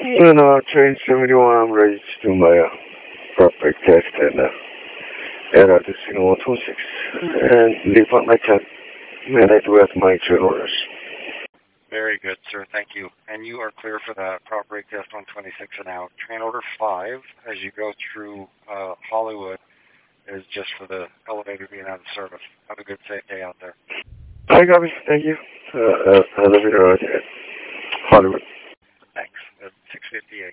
Train 71, I'm ready to do my prop brake test and add out the signal 126 and leave out my tent. And I do have my train orders. Very good, sir. Thank you. And you are clear for the prop brake test 126 and out. Train order 5, as you go through Hollywood, is just for the elevator being out of service. Have a good, safe day out there. I got me. Thank you. Elevator out at Hollywood. Thanks. At 6:58.